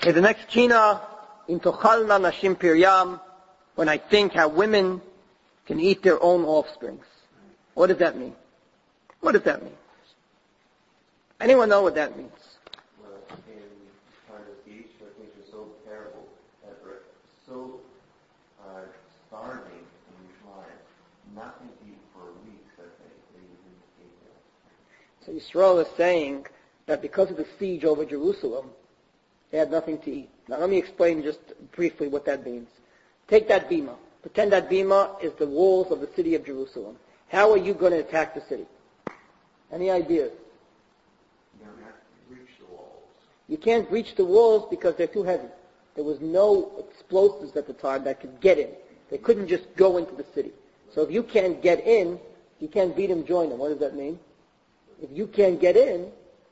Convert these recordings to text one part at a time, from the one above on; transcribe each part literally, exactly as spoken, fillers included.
Okay, the next kina, in Tochalna Nashim Piryam, when I think how women can eat their own offsprings. What does that mean? What does that mean? Anyone know what that means? Well, in part of speech, where things are so terrible, that we're so uh, starving in Yerushalayim, nothing to eat for weeks, that they, they even ate that. So Yisrael is saying that because of the siege over Jerusalem, they had nothing to eat. Now let me explain just briefly what that means. Take that bima. Pretend that bima is the walls of the city of Jerusalem. How are you going to attack the city? Any ideas? You don't have to reach the walls. You can't reach the walls because they're too heavy. There was no explosives at the time that could get in. They couldn't just go into the city. So if you can't get in, you can't beat them, join them. What does that mean? If you can't get in,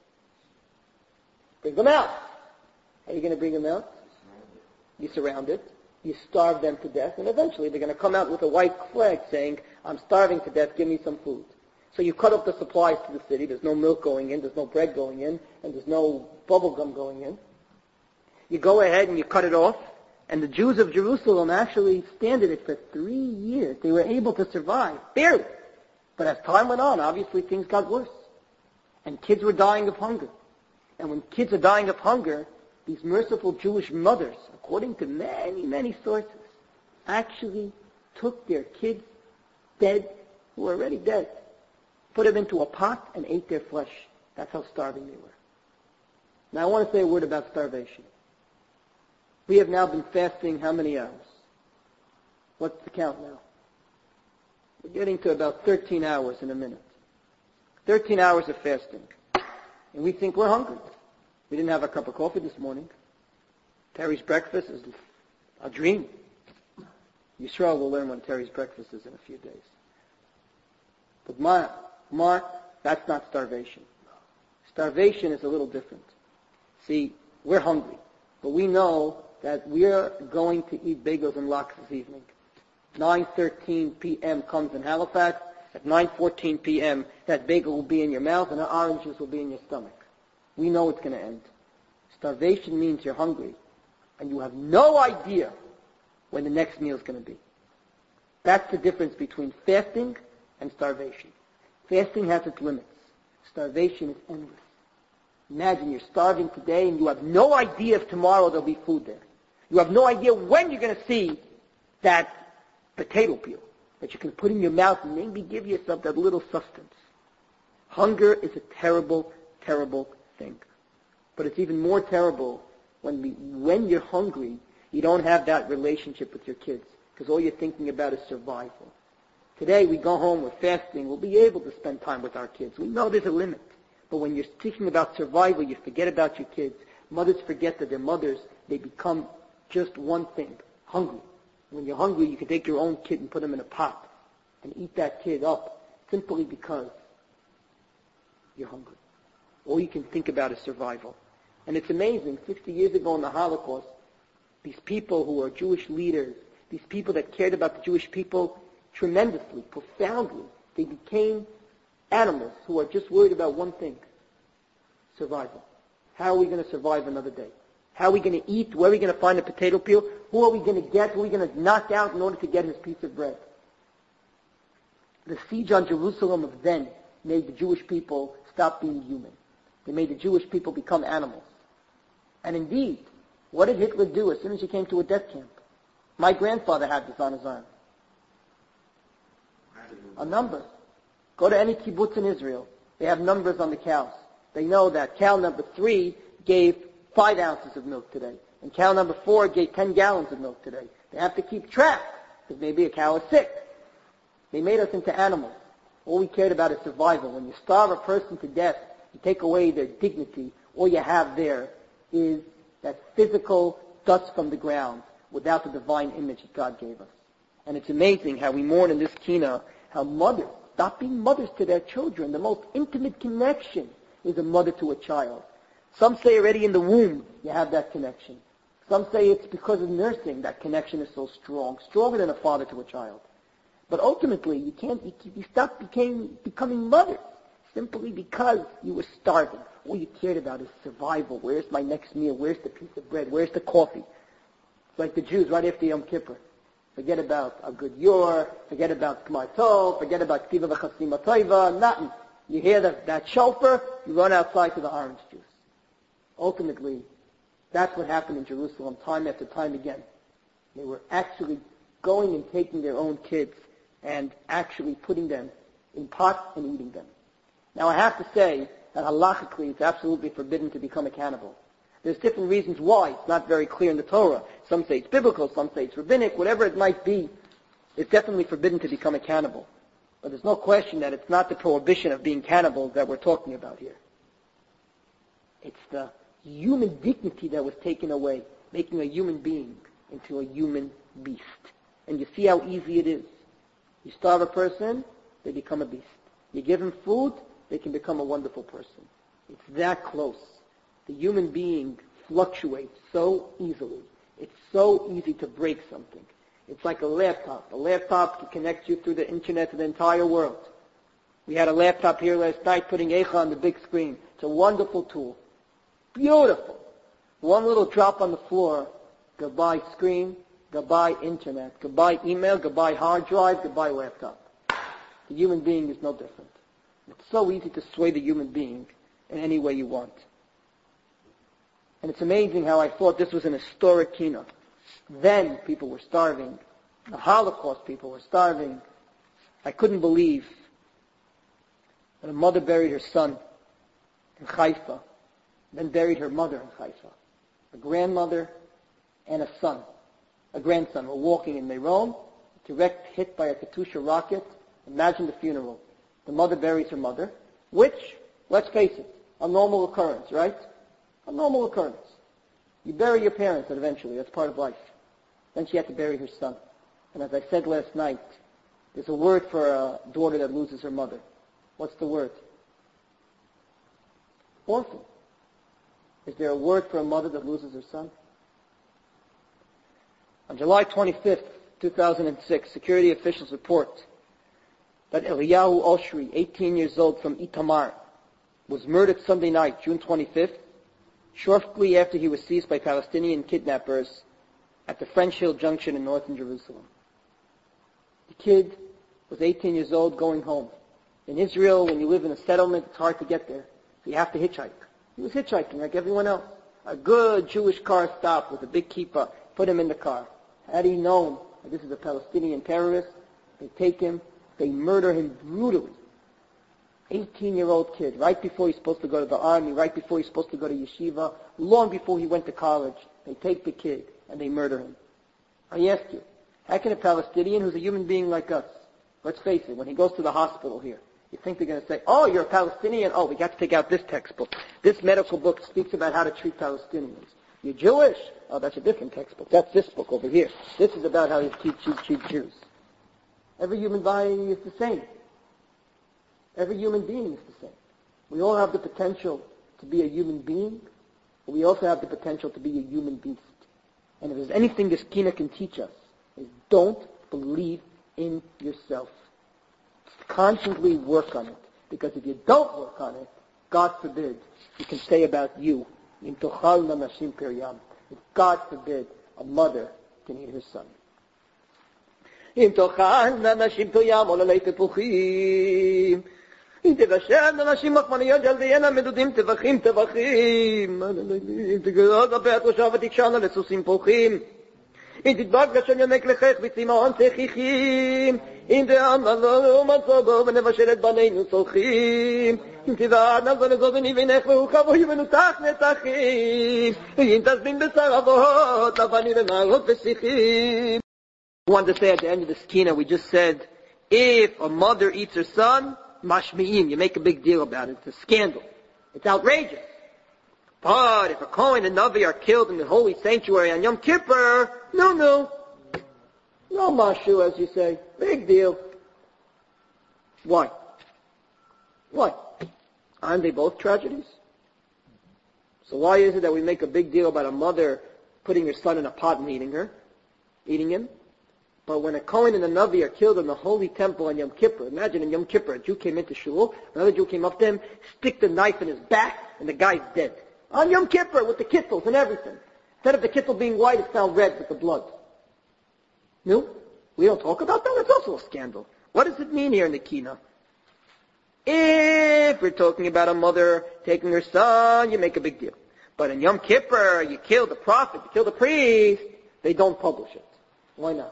bring them out. How are you going to bring them out? You surround it. You starve them to death. And eventually they're going to come out with a white flag saying, I'm starving to death, give me some food. So you cut off the supplies to the city. There's no milk going in. There's no bread going in. And there's no bubble gum going in. You go ahead and you cut it off. And the Jews of Jerusalem actually stand in it for three years. They were able to survive, barely. But as time went on, obviously things got worse. And kids were dying of hunger. And when kids are dying of hunger, these merciful Jewish mothers, according to many, many sources, actually took their kids, dead, who were already dead, put them into a pot and ate their flesh. That's how starving they were. Now I want to say a word about starvation. We have now been fasting how many hours? What's the count now? We're getting to about thirteen hours in a minute. thirteen hours of fasting. And we think we're hungry. We didn't have a cup of coffee this morning. Terry's breakfast is a dream. Yisrael will learn what Terry's breakfast is in a few days. But Mark, Mark, that's not starvation. Starvation is a little different. See, we're hungry, but we know that we're going to eat bagels and lox this evening. nine thirteen p.m. comes in Halifax. At nine fourteen p.m., that bagel will be in your mouth and the oranges will be in your stomach. We know it's going to end. Starvation means you're hungry, and you have no idea when the next meal is going to be. That's the difference between fasting and starvation. Fasting has its limits. Starvation is endless. Imagine you're starving today, and you have no idea if tomorrow there'll be food there. You have no idea when you're going to see that potato peel that you can put in your mouth and maybe give yourself that little sustenance. Hunger is a terrible, terrible thing. But it's even more terrible when we, when you're hungry, you don't have that relationship with your kids because all you're thinking about is survival. Today we go home, we're fasting, we'll be able to spend time with our kids. We know there's a limit. But when you're thinking about survival, you forget about your kids. Mothers forget that they're mothers. They become just one thing, hungry. When you're hungry, you can take your own kid and put him in a pot and eat that kid up simply because you're hungry. All you can think about is survival. And it's amazing, sixty years ago in the Holocaust, these people who were Jewish leaders, these people that cared about the Jewish people tremendously, profoundly, they became animals who are just worried about one thing, survival. How are we going to survive another day? How are we going to eat? Where are we going to find a potato peel? Who are we going to get? Who are we going to knock out in order to get his piece of bread? The siege on Jerusalem of then made the Jewish people stop being human. They made the Jewish people become animals. And indeed, what did Hitler do as soon as he came to a death camp? My grandfather had this on his arm. A number. Go to any kibbutz in Israel. They have numbers on the cows. They know that cow number three gave five ounces of milk today. And cow number four gave ten gallons of milk today. They have to keep track because maybe a cow is sick. They made us into animals. All we cared about is survival. When you starve a person to death, you take away their dignity. All you have there is that physical dust from the ground without the divine image that God gave us. And it's amazing how we mourn in this kina how mothers stop being mothers to their children. The most intimate connection is a mother to a child. Some say already in the womb you have that connection. Some say it's because of nursing that connection is so strong, stronger than a father to a child. But ultimately, you can't. You, you stop became, becoming mothers simply because you were starving. All you cared about is survival. Where's my next meal? Where's the piece of bread? Where's the coffee? It's like the Jews right after Yom Kippur. Forget about a good yor, forget about K'mar Tov, forget about K'tiva v'chasima toiva, nothing. You hear that, that shofar, you run outside to the orange juice. Ultimately, that's what happened in Jerusalem time after time again. They were actually going and taking their own kids and actually putting them in pots and eating them. Now I have to say that halachically it's absolutely forbidden to become a cannibal. There's different reasons why. It's not very clear in the Torah. Some say it's biblical, some say it's rabbinic, whatever it might be. It's definitely forbidden to become a cannibal. But there's no question that it's not the prohibition of being cannibals that we're talking about here. It's the human dignity that was taken away, making a human being into a human beast. And you see how easy it is. You starve a person, they become a beast. You give them food, they can become a wonderful person. It's that close. The human being fluctuates so easily. It's so easy to break something. It's like a laptop. A laptop can connect you through the internet to the entire world. We had a laptop here last night putting Eicha on the big screen. It's a wonderful tool. Beautiful. One little drop on the floor. Goodbye screen. Goodbye internet. Goodbye email. Goodbye hard drive. Goodbye laptop. The human being is no different. It's so easy to sway the human being in any way you want. And it's amazing how I thought this was an historic keynote. Then people were starving. The Holocaust people were starving. I couldn't believe that a mother buried her son in Haifa, then buried her mother in Haifa. A grandmother and a son, a grandson, were walking in Meron, direct hit by a Katyusha rocket. Imagine the funeral. The mother buries her mother, which, let's face it, a normal occurrence, right? A normal occurrence. You bury your parents eventually. That's part of life. Then she had to bury her son. And as I said last night, there's a word for a daughter that loses her mother. What's the word? Orphan. Is there a word for a mother that loses her son? On July twenty-fifth, two thousand six, security officials report that Eliyahu Oshri, eighteen years old from Itamar, was murdered Sunday night, June twenty-fifth, shortly after he was seized by Palestinian kidnappers at the French Hill Junction in northern Jerusalem. The kid was eighteen years old going home. In Israel, when you live in a settlement, it's hard to get there. So you have to hitchhike. He was hitchhiking like everyone else. A good Jewish car stopped with a big kippah, put him in the car. Had he known that this is a Palestinian terrorist, they take him, they murder him brutally. eighteen-year-old kid, right before he's supposed to go to the army, right before he's supposed to go to yeshiva, long before he went to college, they take the kid and they murder him. I ask you, how can a Palestinian who's a human being like us, let's face it, when he goes to the hospital here, you think they're going to say, oh, you're a Palestinian? Oh, we got to take out this textbook. This medical book speaks about how to treat Palestinians. You're Jewish? Oh, that's a different textbook. That's this book over here. This is about how you treat, treat, treat Jews. Every human being is the same. Every human being is the same. We all have the potential to be a human being, but we also have the potential to be a human beast. And if there's anything this Kina can teach us, is don't believe in yourself. Constantly work on it. Because if you don't work on it, God forbid, you can say about you, if God forbid, a mother can eat her son. אם תאכלנה נשים תוים עוללי תפוחים אם תבשלנה נשים מחמניות ילדיהן מדודים טבחים טבחים אם תגרוד בפה התושב ותקשרנה לסוסים פוחים אם תדבק לשון יונק לחך וצמאון צחיחים אם תאמנה לו מצוא בו ונבשל את בנינו צולחים אם תבעדנה זו לזו ונבינך והוא חבוי ונותח נתחים אם תזמין בשר אבות לבנים ונערות ושיחים. I wanted to say at the end of the skina, we just said, if a mother eats her son, mashmi'im, you make a big deal about it. It's a scandal. It's outrageous. But if a Kohen and Navi are killed in the holy sanctuary on Yom Kippur, no, no. No mashu, as you say. Big deal. Why? Why? Aren't they both tragedies? So why is it that we make a big deal about a mother putting her son in a pot and eating her, eating him? But when a Kohen and a Navi are killed in the holy temple on Yom Kippur, imagine in Yom Kippur, a Jew came into shul, another Jew came up to him, stick the knife in his back, and the guy's dead. On Yom Kippur with the kittles and everything. Instead of the kittel being white, it's now red with the blood. No? We don't talk about that? That's also a scandal. What does it mean here in the Kina? If we're talking about a mother taking her son, you make a big deal. But in Yom Kippur, you kill the prophet, you kill the priest, they don't publish it. Why not?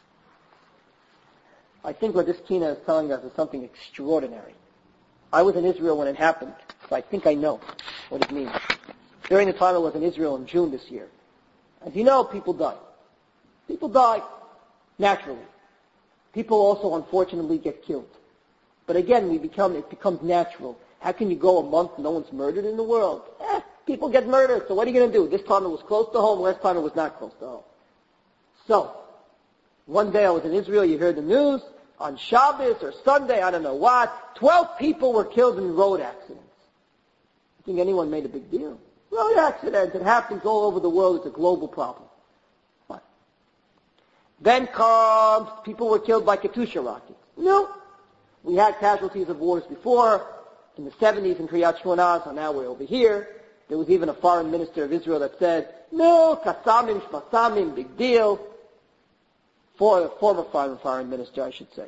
I think what this Kina is telling us is something extraordinary. I was in Israel when it happened, so I think I know what it means. During the time I was in Israel in June this year, as you know, people die. People die naturally. People also, unfortunately, get killed. But again, we become it becomes natural. How can you go a month no one's murdered in the world? Eh, people get murdered, so what are you going to do? This time it was close to home, last time it was not close to home. So, one day I was in Israel, you heard the news, on Shabbos or Sunday, I don't know what, twelve people were killed in road accidents. I think anyone made a big deal. Road accidents, it happens all over the world, it's a global problem. What? Then comes, people were killed by Katyusha rockets. No. We had casualties of wars before, in the seventies in Kriyat Shmona, so now we're over here. There was even a foreign minister of Israel that said, no, Kassamim, Shmasamim, big deal. For a former foreign, foreign minister, I should say.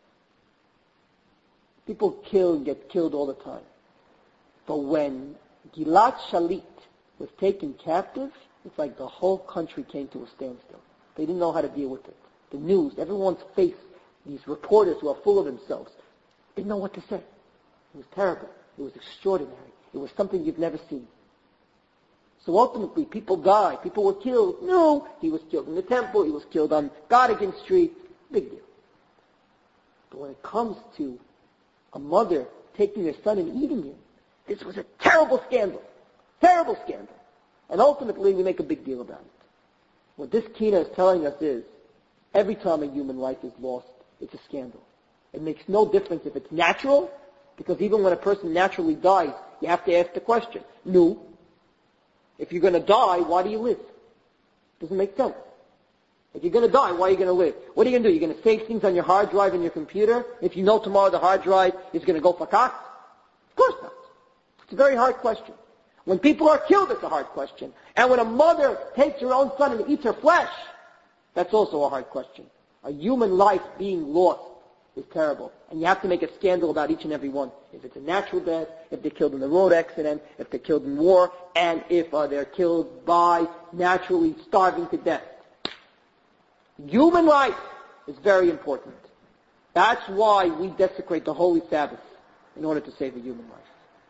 People kill and get killed all the time. But when Gilad Shalit was taken captive, it's like the whole country came to a standstill. They didn't know how to deal with it. The news, everyone's face, these reporters who are full of themselves, didn't know what to say. It was terrible. It was extraordinary. It was something you've never seen. So ultimately, people died. People were killed. No, he was killed in the temple. He was killed on Godigan Street. Big deal. But when it comes to a mother taking her son and eating him, this was a terrible scandal. Terrible scandal. And ultimately, we make a big deal about it. What this Kina is telling us is, every time a human life is lost, it's a scandal. It makes no difference if it's natural, because even when a person naturally dies, you have to ask the question, no. If you're going to die, why do you live? Doesn't make sense. If you're going to die, why are you going to live? What are you going to do? You're going to save things on your hard drive in your computer if you know tomorrow the hard drive is going to go fakat? Of course not. It's a very hard question. When people are killed, it's a hard question. And when a mother takes her own son and eats her flesh, that's also a hard question. A human life being lost is terrible. And you have to make a scandal about each and every one. If it's a natural death, if they're killed in a road accident, if they're killed in war, and if uh, they're killed by naturally starving to death. Human life is very important. That's why we desecrate the Holy Sabbath in order to save a human life.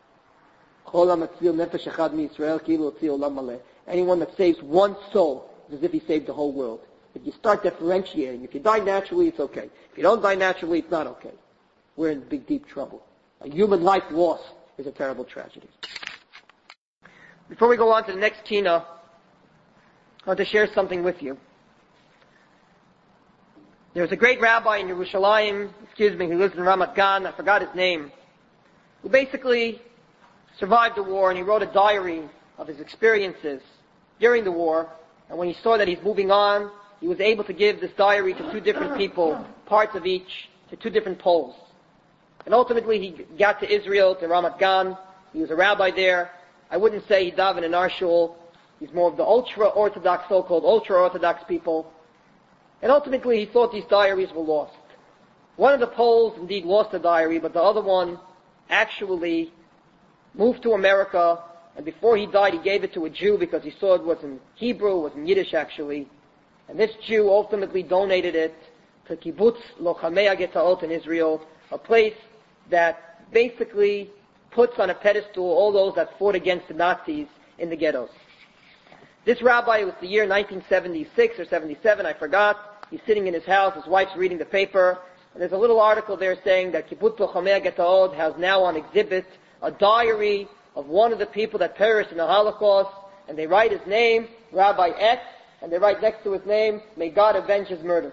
Anyone that saves one soul is as if he saved the whole world. If you start differentiating, if you die naturally, it's okay. If you don't die naturally, it's not okay. We're in big, deep trouble. A human life lost is a terrible tragedy. Before we go on to the next Kina, I want to share something with you. There was a great rabbi in Yerushalayim, excuse me, who lives in Ramat Gan, I forgot his name, who basically survived the war, and he wrote a diary of his experiences during the war, and when he saw that he's moving on, he was able to give this diary to two different people, parts of each, to two different poles. And ultimately he got to Israel, to Ramat Gan. He was a rabbi there. I wouldn't say he davened in our shul. He's more of the ultra-Orthodox, so-called ultra-Orthodox people. And ultimately he thought these diaries were lost. One of the poles indeed lost the diary, but the other one actually moved to America, and before he died he gave it to a Jew because he saw it was in Hebrew, it was in Yiddish actually. And this Jew ultimately donated it to Kibbutz Lochamei HaGetaot in Israel, a place that basically puts on a pedestal all those that fought against the Nazis in the ghettos. This rabbi, it was the year nineteen seventy-six or seventy-seven, I forgot. He's sitting in his house, his wife's reading the paper, and there's a little article there saying that Kibbutz Lochamei HaGetaot has now on exhibit a diary of one of the people that perished in the Holocaust, and they write his name, Rabbi X, and they write next to his name, may God avenge his murder.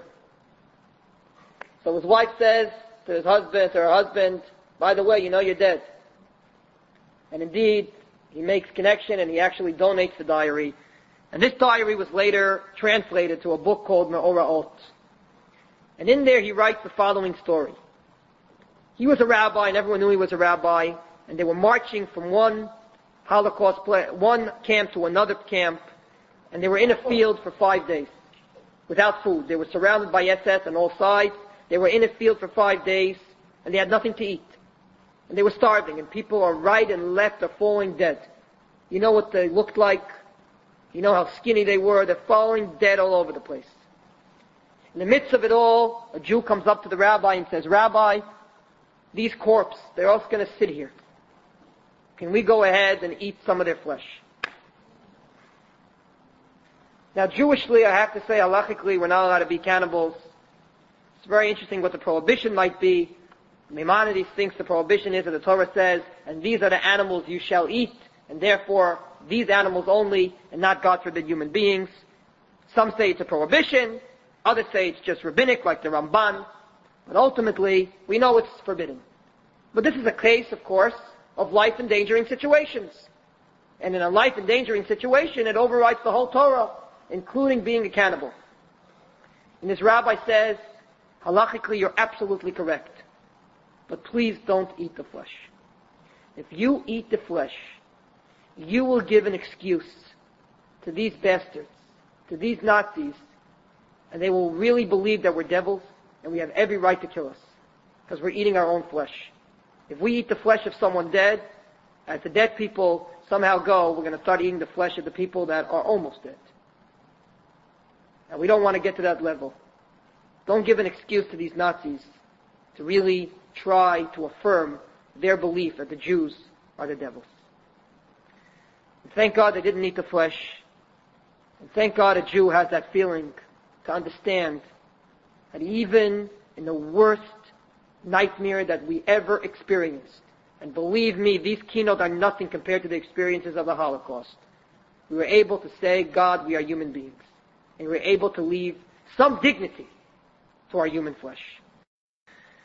So his wife says to his husband, to her husband, by the way, you know you're dead. And indeed, he makes connection and he actually donates the diary. And this diary was later translated to a book called Me'ora'ot. And in there he writes the following story. He was a rabbi and everyone knew he was a rabbi, and they were marching from one Holocaust, one camp to another camp, and they were in a field for five days without food. They were surrounded by S S on all sides. They were in a field for five days, and they had nothing to eat. And they were starving, and people are right and left are falling dead. You know what they looked like? You know how skinny they were? They're falling dead all over the place. In the midst of it all, a Jew comes up to the rabbi and says, Rabbi, these corpses, they're also going to sit here. Can we go ahead and eat some of their flesh? Now, Jewishly, I have to say, halachically, we're not allowed to be cannibals. It's very interesting what the prohibition might be. Maimonides thinks the prohibition is that the Torah says, and these are the animals you shall eat, and therefore these animals only, and not, God forbid, human beings. Some say it's a prohibition, others say it's just rabbinic, like the Ramban, but ultimately, we know it's forbidden. But this is a case, of course, of life-endangering situations. And in a life-endangering situation, it overrides the whole Torah, including being a cannibal. And this rabbi says, halachically, you're absolutely correct. But please don't eat the flesh. If you eat the flesh, you will give an excuse to these bastards, to these Nazis, and they will really believe that we're devils, and we have every right to kill us, because we're eating our own flesh. If we eat the flesh of someone dead, as the dead people somehow go, we're going to start eating the flesh of the people that are almost dead. And we don't want to get to that level. Don't give an excuse to these Nazis to really try to affirm their belief that the Jews are the devils. And thank God they didn't eat the flesh. And thank God a Jew has that feeling to understand that even in the worst nightmare that we ever experienced, and believe me, these keynotes are nothing compared to the experiences of the Holocaust, we were able to say, God, we are human beings. And we were able to leave some dignity to our human flesh.